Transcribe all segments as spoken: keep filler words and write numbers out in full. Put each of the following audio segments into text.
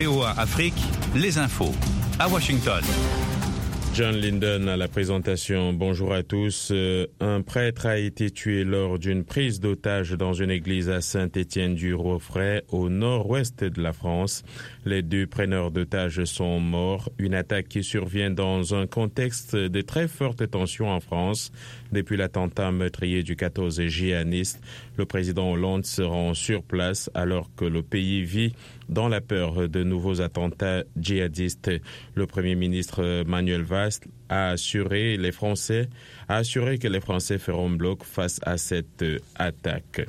V O A Afrique, les infos, à Washington. John Linden à la présentation. Bonjour à tous. Euh, un prêtre a été tué lors d'une prise d'otage dans une église à Saint-Étienne-du-Rouvray, au nord-ouest de la France. Les deux preneurs d'otages sont morts. Une attaque qui survient dans un contexte de très forte tension en France. Depuis l'attentat meurtrier du quatorze djihadiste, le président Hollande se rend sur place alors que le pays vit dans la peur de nouveaux attentats djihadistes. Le Premier ministre Manuel Valls a assuré les Français, a assuré que les Français feront bloc face à cette attaque.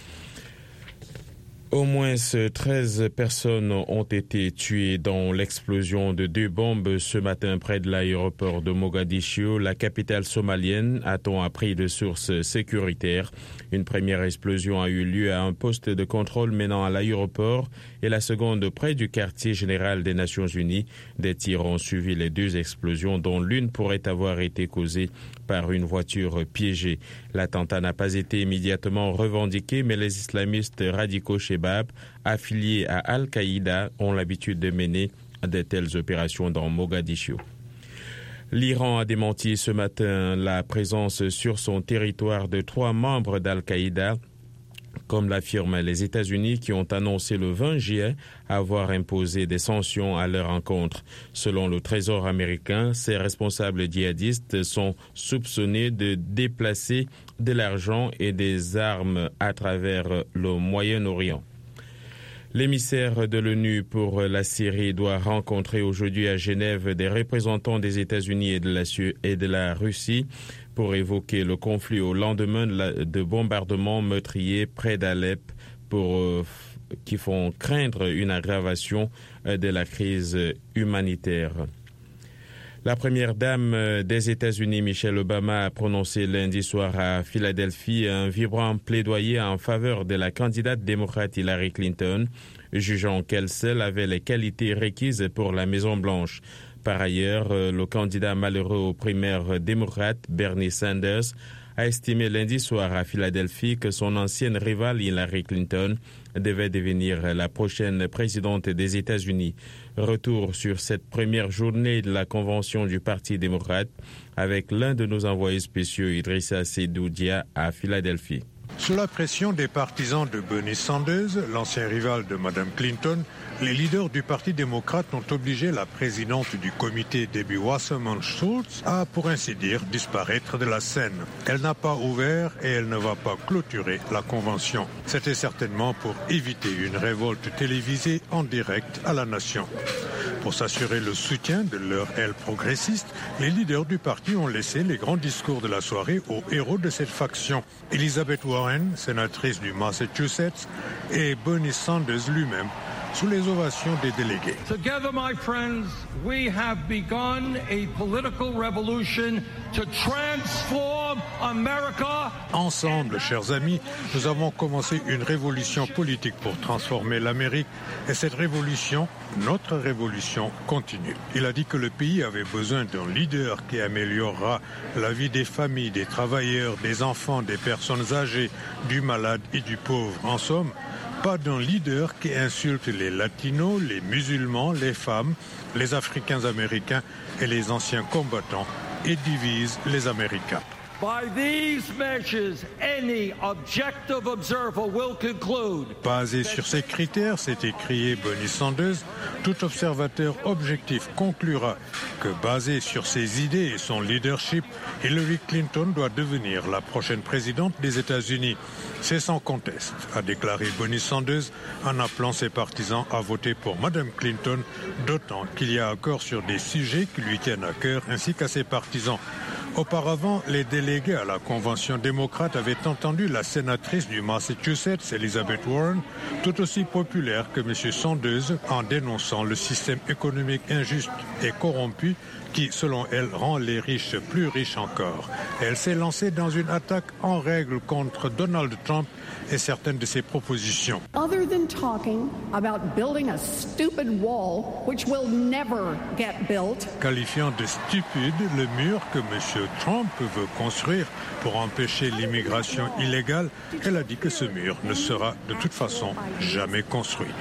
Au moins treize personnes ont été tuées dans l'explosion de deux bombes ce matin près de l'aéroport de Mogadiscio, la capitale somalienne, a-t-on appris de sources sécuritaires. Une première explosion a eu lieu à un poste de contrôle menant à l'aéroport et la seconde près du quartier général des Nations Unies. Des tirs ont suivi les deux explosions dont l'une pourrait avoir été causée par une voiture piégée. L'attentat n'a pas été immédiatement revendiqué, mais les islamistes radicaux Shebab, affiliés à Al-Qaïda, ont l'habitude de mener de telles opérations dans Mogadiscio. L'Iran a démenti ce matin la présence sur son territoire de trois membres d'Al-Qaïda, comme l'affirment les États-Unis qui ont annoncé le vingt juillet avoir imposé des sanctions à leur encontre. Selon le Trésor américain, ces responsables djihadistes sont soupçonnés de déplacer de l'argent et des armes à travers le Moyen-Orient. L'émissaire de l'ONU pour la Syrie doit rencontrer aujourd'hui à Genève des représentants des États-Unis et de la, et de la Russie pour évoquer le conflit au lendemain de bombardements meurtriers près d'Alep pour, euh, qui font craindre une aggravation de la crise humanitaire. La première dame des États-Unis, Michelle Obama, a prononcé lundi soir à Philadelphie un vibrant plaidoyer en faveur de la candidate démocrate Hillary Clinton, jugeant qu'elle seule avait les qualités requises pour la Maison-Blanche. Par ailleurs, le candidat malheureux aux primaires démocrates, Bernie Sanders, a estimé lundi soir à Philadelphie que son ancienne rivale Hillary Clinton devait devenir la prochaine présidente des États-Unis. Retour sur cette première journée de la convention du Parti démocrate avec l'un de nos envoyés spéciaux, Idrissa Seydou-Dia, à Philadelphie. Sous la pression des partisans de Bernie Sanders, l'ancien rival de Mme Clinton, les leaders du Parti démocrate ont obligé la présidente du comité, Debbie Wasserman Schultz, à, pour ainsi dire, disparaître de la scène. Elle n'a pas ouvert et elle ne va pas clôturer la convention. C'était certainement pour éviter une révolte télévisée en direct à la nation. Pour s'assurer le soutien de leur aile progressiste, les leaders du parti ont laissé les grands discours de la soirée aux héros de cette faction. Elizabeth Warren, sénatrice du Massachusetts, et Bernie Sanders lui-même, sous les ovations des délégués. Together, my friends, we have begun a political revolution to transform America. Ensemble, chers amis, nous avons commencé une révolution politique pour transformer l'Amérique et cette révolution, notre révolution, continue. Il a dit que le pays avait besoin d'un leader qui améliorera la vie des familles, des travailleurs, des enfants, des personnes âgées, du malade et du pauvre. En somme, pas d'un leader qui insulte les latinos, les musulmans, les femmes, les Africains américains et les anciens combattants et divise les Américains. By these measures, any objective observer will conclude. Basé sur ces critères, s'est écrié Bernie Sanders, tout observateur objectif conclura que basé sur ses idées et son leadership, Hillary Clinton doit devenir la prochaine présidente des États-Unis. C'est sans conteste, a déclaré Bernie Sanders en appelant ses partisans à voter pour Mme Clinton, d'autant qu'il y a accord sur des sujets qui lui tiennent à cœur ainsi qu'à ses partisans. Auparavant, les délégués à la Convention démocrate avaient entendu la sénatrice du Massachusetts, Elizabeth Warren, tout aussi populaire que M. Sanders, en dénonçant le système économique injuste et corrompu qui, selon elle, rend les riches plus riches encore. Elle s'est lancée dans une attaque en règle contre Donald Trump et certaines de ses propositions. Other than talking about building a stupid wall which will never get built. Qualifiant de stupide le mur que M. Trump veut construire pour empêcher l'immigration illégale, elle a dit que ce mur ne sera de toute façon jamais construit.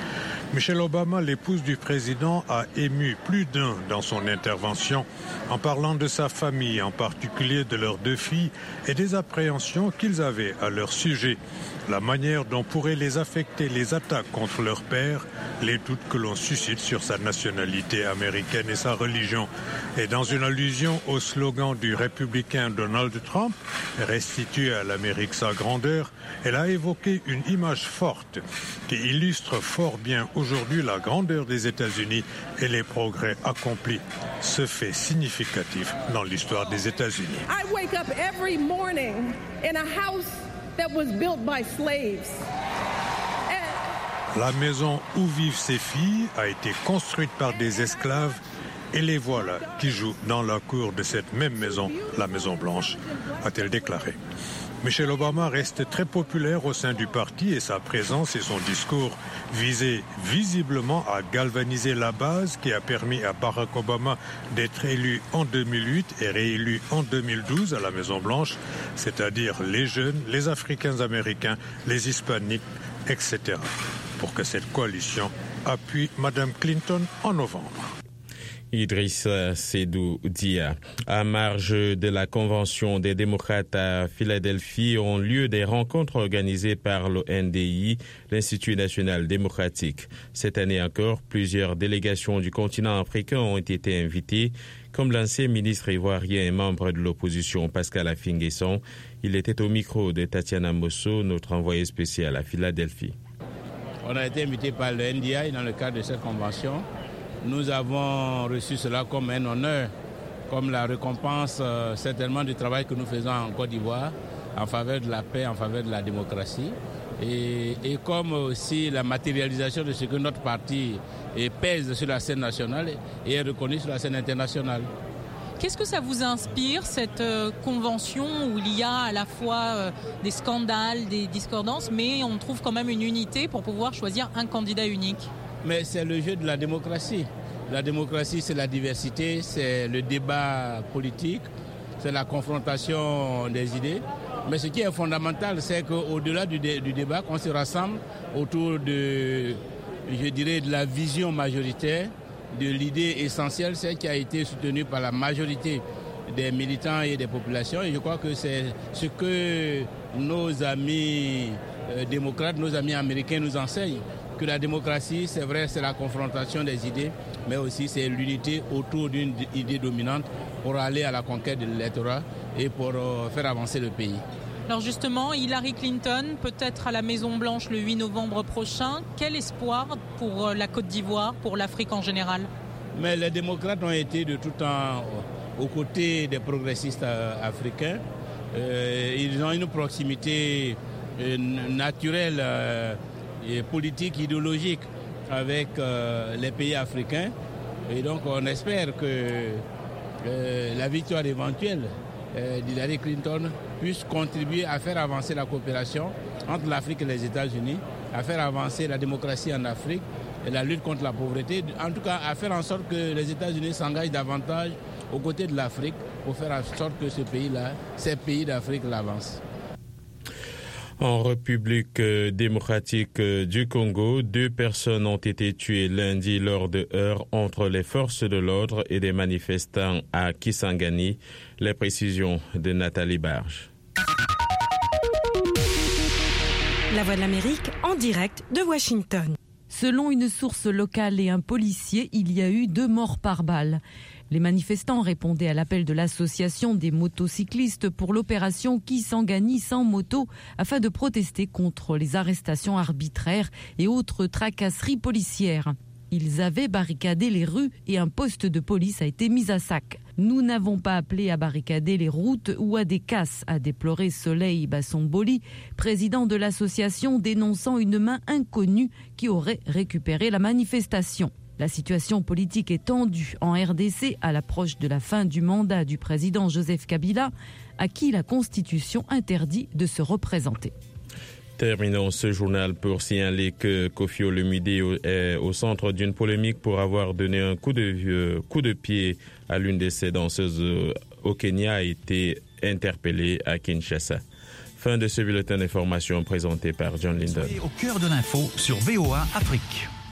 Michelle Obama, l'épouse du président, a ému plus d'un dans son intervention en parlant de sa famille, en particulier de leurs deux filles et des appréhensions qu'ils avaient à leur sujet. La manière dont pourraient les affecter les attaques contre leur père, les doutes que l'on suscite sur sa nationalité américaine et sa religion. Et dans une allusion au slogan du républicain Donald Trump, restituer à l'Amérique sa grandeur, elle a évoqué une image forte qui illustre fort bien aujourd'hui la grandeur des États-Unis et les progrès accomplis. Ce fait significatif dans l'histoire des États-Unis. I wake up every morning in a house that was built by slaves. La maison où vivent ses filles a été construite par des esclaves et les voilà qui jouent dans la cour de cette même maison, la Maison Blanche, a-t-elle déclaré. Michelle Obama reste très populaire au sein du parti et sa présence et son discours visaient visiblement à galvaniser la base qui a permis à Barack Obama d'être élu en deux mille huit et réélu en deux mille douze à la Maison-Blanche, c'est-à-dire les jeunes, les Africains-Américains, les Hispaniques, et cetera, pour que cette coalition appuie Mme Clinton en novembre. Idrissa Seydou Dia. À marge de la convention des démocrates à Philadelphie ont lieu des rencontres organisées par l'O N D I, l'Institut national démocratique. Cette année encore, plusieurs délégations du continent africain ont été invitées, comme l'ancien ministre ivoirien et membre de l'opposition Pascal Affi-N'Guesson. Il était au micro de Tatiana Mosso, notre envoyé spécial à Philadelphie. On a été invité par l'O N D I dans le cadre de cette convention. Nous avons reçu cela comme un honneur, comme la récompense euh, certainement du travail que nous faisons en Côte d'Ivoire en faveur de la paix, en faveur de la démocratie et, et comme aussi la matérialisation de ce que notre parti et pèse sur la scène nationale et est reconnu sur la scène internationale. Qu'est-ce que ça vous inspire, cette euh, convention où il y a à la fois euh, des scandales, des discordances, mais on trouve quand même une unité pour pouvoir choisir un candidat unique ? Mais c'est le jeu de la démocratie. La démocratie, c'est la diversité, c'est le débat politique, c'est la confrontation des idées. Mais ce qui est fondamental, c'est qu'au-delà du, dé- du débat, qu'on se rassemble autour de, je dirais, de la vision majoritaire, de l'idée essentielle, celle qui a été soutenue par la majorité des militants et des populations. Et je crois que c'est ce que nos amis euh, démocrates, nos amis américains nous enseignent. Que la démocratie, c'est vrai, c'est la confrontation des idées, mais aussi c'est l'unité autour d'une idée dominante pour aller à la conquête de l'électorat et pour euh, faire avancer le pays. Alors justement, Hillary Clinton, peut-être à la Maison-Blanche le huit novembre prochain. Quel espoir pour la Côte d'Ivoire, pour l'Afrique en général ? Mais les démocrates ont été de tout temps aux côtés des progressistes euh, africains. Euh, ils ont une proximité euh, naturelle euh, et politique, idéologique avec euh, les pays africains. Et donc on espère que euh, la victoire éventuelle euh, d'Hillary Clinton puisse contribuer à faire avancer la coopération entre l'Afrique et les États-Unis, à faire avancer la démocratie en Afrique et la lutte contre la pauvreté, en tout cas à faire en sorte que les États-Unis s'engagent davantage aux côtés de l'Afrique pour faire en sorte que ce pays-là, ces pays d'Afrique l'avancent. En République démocratique du Congo, deux personnes ont été tuées lundi lors de heurts entre les forces de l'ordre et des manifestants à Kisangani. Les précisions de Nathalie Barge. La Voix de l'Amérique en direct de Washington. Selon une source locale et un policier, il y a eu deux morts par balle. Les manifestants répondaient à l'appel de l'association des motocyclistes pour l'opération Kisangani sans moto afin de protester contre les arrestations arbitraires et autres tracasseries policières. Ils avaient barricadé les rues et un poste de police a été mis à sac. Nous n'avons pas appelé à barricader les routes ou à des casses, a déploré Soleil Bassomboli, président de l'association, dénonçant une main inconnue qui aurait récupéré la manifestation. La situation politique est tendue en R D C à l'approche de la fin du mandat du président Joseph Kabila, à qui la Constitution interdit de se représenter. Terminons ce journal pour signaler que Koffi Olomide est au centre d'une polémique pour avoir donné un coup de, euh, coup de pied à l'une de ses danseuses au Kenya, a été interpellé à Kinshasa. Fin de ce bulletin d'information présenté par John Lindon. Au cœur de l'info sur V O A Afrique.